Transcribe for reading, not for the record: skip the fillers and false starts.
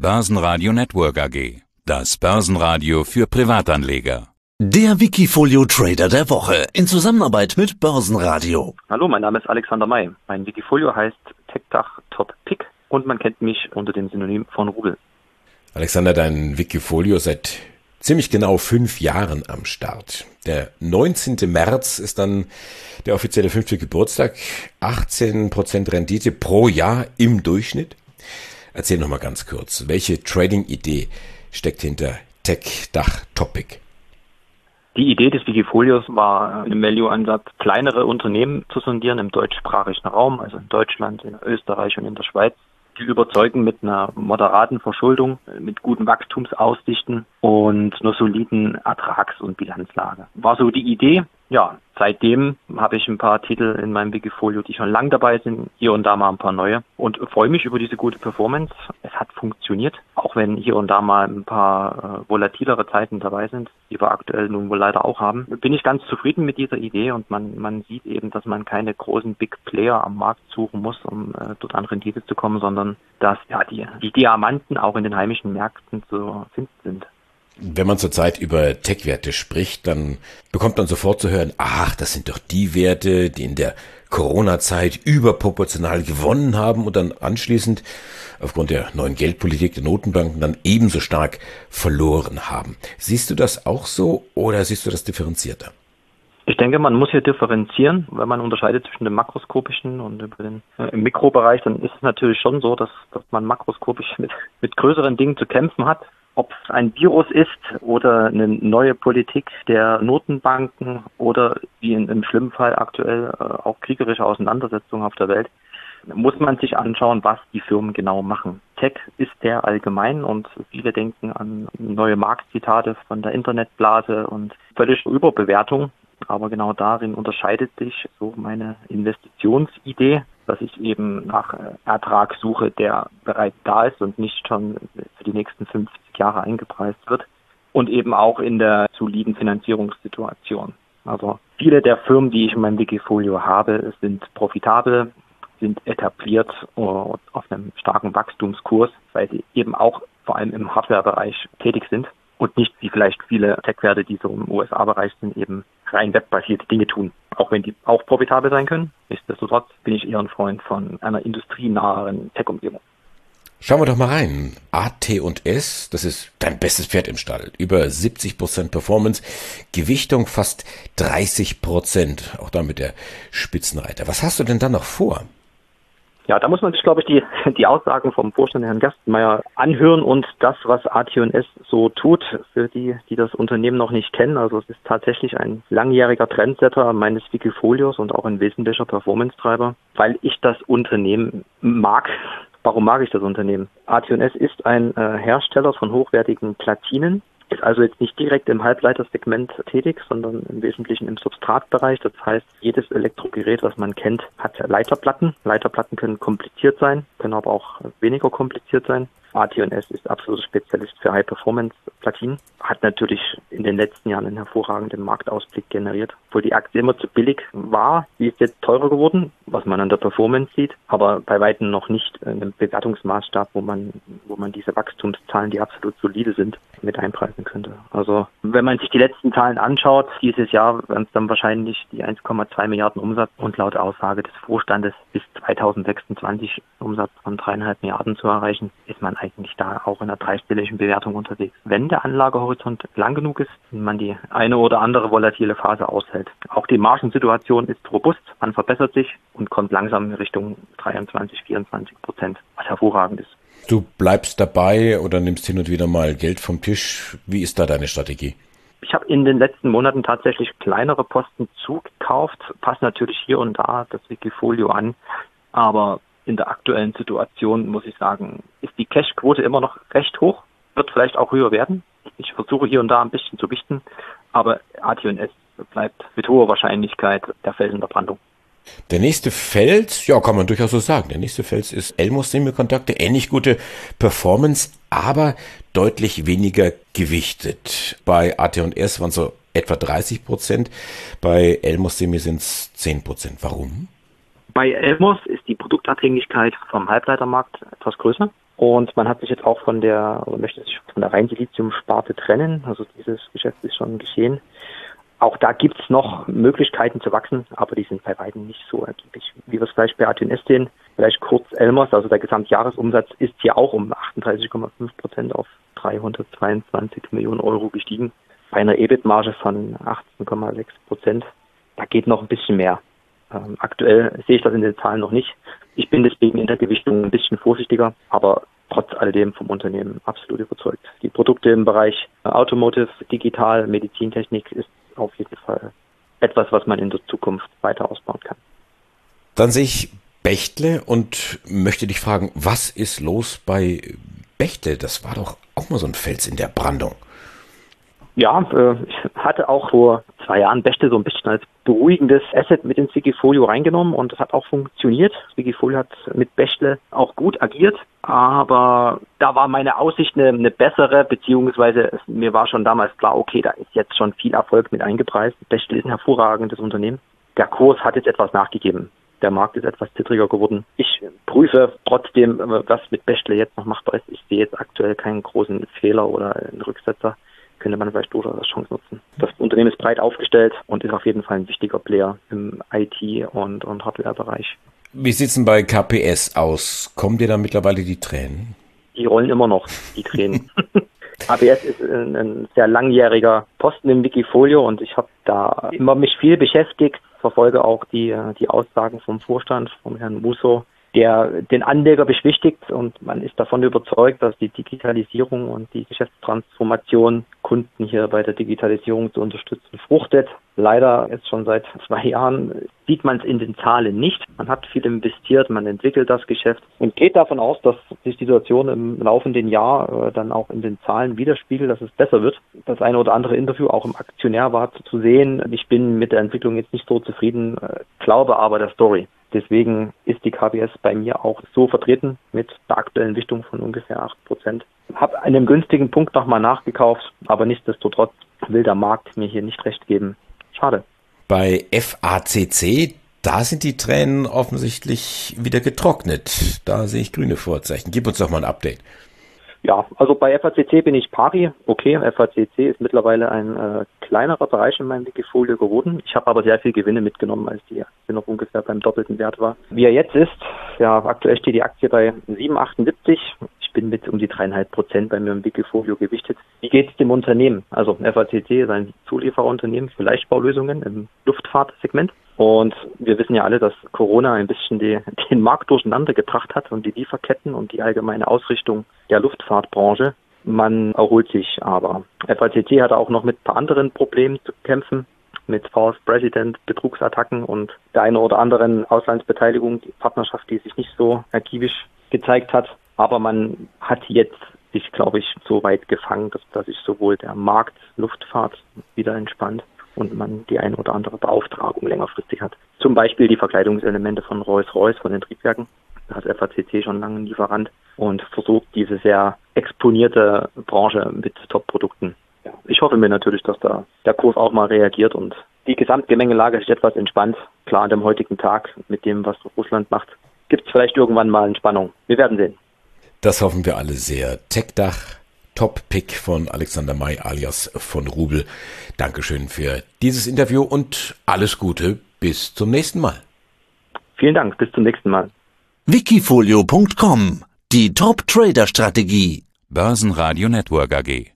Börsenradio Network AG. Das Börsenradio für Privatanleger. Der Wikifolio Trader der Woche in Zusammenarbeit mit Börsenradio. Hallo, mein Name ist Alexander May. Mein Wikifolio heißt TechDach Top Pick und man kennt mich unter dem Synonym von Rubel. Alexander, dein Wikifolio seit ziemlich genau 5 Jahren am Start. Der 19. März ist dann der offizielle 5. Geburtstag. 18% Rendite pro Jahr im Durchschnitt. Erzähl noch mal ganz kurz, welche Trading-Idee steckt hinter TechDach Top Pick? Die Idee des Wikifolios war, im Value-Ansatz kleinere Unternehmen zu sondieren im deutschsprachigen Raum, also in Deutschland, in Österreich und in der Schweiz, die überzeugen mit einer moderaten Verschuldung, mit guten Wachstumsaussichten und einer soliden Ertrags- und Bilanzlage. War so die Idee. Ja, seitdem habe ich ein paar Titel in meinem Wikifolio, die schon lang dabei sind, hier und da mal ein paar neue und freue mich über diese gute Performance. Es hat funktioniert, auch wenn hier und da mal ein paar volatilere Zeiten dabei sind, die wir aktuell nun wohl leider auch haben. Bin ich ganz zufrieden mit dieser Idee und man sieht eben, dass man keine großen Big Player am Markt suchen muss, um dort an Rendite zu kommen, sondern dass ja die Diamanten auch in den heimischen Märkten zu finden sind. Wenn man zurzeit über Tech-Werte spricht, dann bekommt man sofort zu hören, ach, das sind doch die Werte, die in der Corona-Zeit überproportional gewonnen haben und dann anschließend aufgrund der neuen Geldpolitik der Notenbanken dann ebenso stark verloren haben. Siehst du das auch so oder siehst du das differenzierter? Ich denke, man muss hier differenzieren, wenn man unterscheidet zwischen dem makroskopischen und im Mikrobereich, dann ist es natürlich schon so, dass man makroskopisch mit größeren Dingen zu kämpfen hat. Ob es ein Virus ist oder eine neue Politik der Notenbanken oder wie im schlimmen Fall aktuell auch kriegerische Auseinandersetzungen auf der Welt, muss man sich anschauen, was die Firmen genau machen. Tech ist sehr allgemein und viele denken an neue Marktzitate von der Internetblase und völlig Überbewertung. Aber genau darin unterscheidet sich so meine Investitionsidee, dass ich eben nach Ertrag suche, der bereits da ist und nicht schon für die nächsten 50 Jahre eingepreist wird und eben auch in der soliden Finanzierungssituation. Also viele der Firmen, die ich in meinem Wikifolio habe, sind profitabel, sind etabliert auf einem starken Wachstumskurs, weil sie eben auch vor allem im Hardware-Bereich tätig sind und nicht wie vielleicht viele Tech-Werte, die so im USA-Bereich sind, eben rein webbasierte Dinge tun. Auch wenn die auch profitabel sein können, nichtsdestotrotz bin ich eher ein Freund von einer industrienaheren Tech-Umgebung. Schauen wir doch mal rein. AT&S, das ist dein bestes Pferd im Stall. Über 70% Performance, Gewichtung fast 30%. Auch damit der Spitzenreiter. Was hast du denn dann noch vor? Ja, da muss man sich, glaube ich, die Aussagen vom Vorstand Herrn Gerstenmaier anhören und das, was AT&S so tut, für die das Unternehmen noch nicht kennen. Also es ist tatsächlich ein langjähriger Trendsetter meines Wikifolios und auch ein wesentlicher Performance-Treiber, weil ich das Unternehmen mag. Warum mag ich das Unternehmen? AT&S ist ein Hersteller von hochwertigen Platinen. Ist also jetzt nicht direkt im Halbleitersegment tätig, sondern im Wesentlichen im Substratbereich. Das heißt, jedes Elektrogerät, was man kennt, hat Leiterplatten. Leiterplatten können kompliziert sein, können aber auch weniger kompliziert sein. AT&S ist absoluter Spezialist für High-Performance-Platinen, hat natürlich in den letzten Jahren einen hervorragenden Marktausblick generiert, obwohl die Aktie immer zu billig war. Sie ist jetzt teurer geworden, was man an der Performance sieht, aber bei weitem noch nicht in einem Bewertungsmaßstab, wo man diese Wachstumszahlen, die absolut solide sind, mit einpreisen könnte. Also wenn man sich die letzten Zahlen anschaut, dieses Jahr werden es dann wahrscheinlich die 1,2 Milliarden Umsatz und laut Aussage des Vorstandes bis 2026 Umsatz von 3,5 Milliarden zu erreichen, ist man eigentlich da auch in einer dreistelligen Bewertung unterwegs. Wenn der Anlagehorizont lang genug ist und man die eine oder andere volatile Phase aushält. Auch die Margensituation ist robust, man verbessert sich und kommt langsam in Richtung 23-24%, was hervorragend ist. Du bleibst dabei oder nimmst hin und wieder mal Geld vom Tisch. Wie ist da deine Strategie? Ich habe in den letzten Monaten tatsächlich kleinere Posten zugekauft, passt natürlich hier und da das Wikifolio an, aber in der aktuellen Situation, muss ich sagen, ist die Cashquote immer noch recht hoch, wird vielleicht auch höher werden. Ich versuche hier und da ein bisschen zu wichten, aber AT&S bleibt mit hoher Wahrscheinlichkeit der Fels in der Brandung. Der nächste Fels, ja, kann man durchaus so sagen. Der nächste Fels ist Elmos Semiconductor, ähnlich gute Performance, aber deutlich weniger gewichtet. Bei AT&S waren es so etwa 30%, bei Elmos Semi sind es 10%. Warum? Bei Elmos ist die Produktabhängigkeit vom Halbleitermarkt etwas größer. Und man hat sich jetzt auch möchte sich von der Rheinsilizium-Sparte trennen. Also dieses Geschäft ist schon geschehen. Auch da gibt es noch Möglichkeiten zu wachsen, aber die sind bei weitem nicht so ergiebig, wie wir es vielleicht bei AT&S sehen. Vielleicht kurz Elmos, also der Gesamtjahresumsatz ist hier auch um 38,5% auf 322 Millionen Euro gestiegen. Bei einer EBIT-Marge von 18,6%. Da geht noch ein bisschen mehr. Aktuell sehe ich das in den Zahlen noch nicht. Ich bin deswegen in der Gewichtung ein bisschen vorsichtiger, aber trotz alledem vom Unternehmen absolut überzeugt. Die Produkte im Bereich Automotive, Digital, Medizintechnik ist auf jeden Fall etwas, was man in der Zukunft weiter ausbauen kann. Dann sehe ich Bechtle und möchte dich fragen, was ist los bei Bechtle? Das war doch auch mal so ein Fels in der Brandung. Ja, ich hatte auch vor 2 Jahren Bechtle so ein bisschen als beruhigendes Asset mit ins Wikifolio reingenommen und das hat auch funktioniert. Das Wikifolio hat mit Bechtle auch gut agiert, aber da war meine Aussicht eine bessere, beziehungsweise mir war schon damals klar, okay, da ist jetzt schon viel Erfolg mit eingepreist. Bechtle ist ein hervorragendes Unternehmen. Der Kurs hat jetzt etwas nachgegeben. Der Markt ist etwas zittriger geworden. Ich prüfe trotzdem, was mit Bechtle jetzt noch machbar ist. Ich sehe jetzt aktuell keinen großen Fehler oder einen Rücksetzer. Könnte man vielleicht durchaus als Chance nutzen. Das Unternehmen ist breit aufgestellt und ist auf jeden Fall ein wichtiger Player im IT- und Hardware-Bereich. Wie sieht es denn bei KPS aus? Kommen dir da mittlerweile die Tränen? Die rollen immer noch, die Tränen. KPS ist ein sehr langjähriger Posten im Wikifolio und ich habe da immer mich viel beschäftigt, verfolge auch die Aussagen vom Vorstand, vom Herrn Musso, der den Anleger beschwichtigt und man ist davon überzeugt, dass die Digitalisierung und die Geschäftstransformation Kunden hier bei der Digitalisierung zu unterstützen fruchtet. Leider jetzt schon seit 2 Jahren sieht man es in den Zahlen nicht. Man hat viel investiert, man entwickelt das Geschäft und geht davon aus, dass sich die Situation im laufenden Jahr dann auch in den Zahlen widerspiegelt, dass es besser wird. Das eine oder andere Interview auch im Aktionär war zu sehen. Ich bin mit der Entwicklung jetzt nicht so zufrieden, glaube aber der Story. Deswegen ist die KPS bei mir auch so vertreten mit der aktuellen Gewichtung von ungefähr 8%. Habe an einem günstigen Punkt nochmal nachgekauft, aber nichtsdestotrotz will der Markt mir hier nicht recht geben. Schade. Bei FACC, da sind die Tränen offensichtlich wieder getrocknet. Da sehe ich grüne Vorzeichen. Gib uns doch mal ein Update. Ja, also bei FACC bin ich pari. Okay, FACC ist mittlerweile ein kleinerer Bereich in meinem Wikifolio geworden. Ich habe aber sehr viel Gewinne mitgenommen, als die Aktie noch ungefähr beim doppelten Wert war. Wie er jetzt ist, ja, aktuell steht die Aktie bei 7,78. Ich bin mit um die 3,5% bei mir im Wikifolio gewichtet. Wie geht es dem Unternehmen? Also FACC ist ein Zuliefererunternehmen für Leichtbaulösungen im Luftfahrtsegment. Und wir wissen ja alle, dass Corona ein bisschen den Markt durcheinander gebracht hat und die Lieferketten und die allgemeine Ausrichtung der Luftfahrtbranche. Man erholt sich aber. FACC hatte auch noch mit ein paar anderen Problemen zu kämpfen, mit False President, Betrugsattacken und der eine oder anderen Auslandsbeteiligung, die Partnerschaft, die sich nicht so ergiebig gezeigt hat. Aber man hat jetzt sich, glaube ich, so weit gefangen, dass sich sowohl der Markt Luftfahrt wieder entspannt und man die eine oder andere Beauftragung längerfristig hat. Zum Beispiel die Verkleidungselemente von Rolls-Royce, von den Triebwerken. Da ist FACC schon lange ein Lieferant und versucht diese sehr exponierte Branche mit Top-Produkten. Ja, ich hoffe mir natürlich, dass da der Kurs auch mal reagiert und die Gesamtgemengelage sich etwas entspannt. Klar, an dem heutigen Tag mit dem, was Russland macht, gibt es vielleicht irgendwann mal Entspannung. Wir werden sehen. Das hoffen wir alle sehr. TechDach, Top-Pick von Alexander May alias von Rubel. Dankeschön für dieses Interview und alles Gute. Bis zum nächsten Mal. Vielen Dank. Bis zum nächsten Mal. Wikifolio.com. Die Top-Trader-Strategie. Börsenradio Network AG.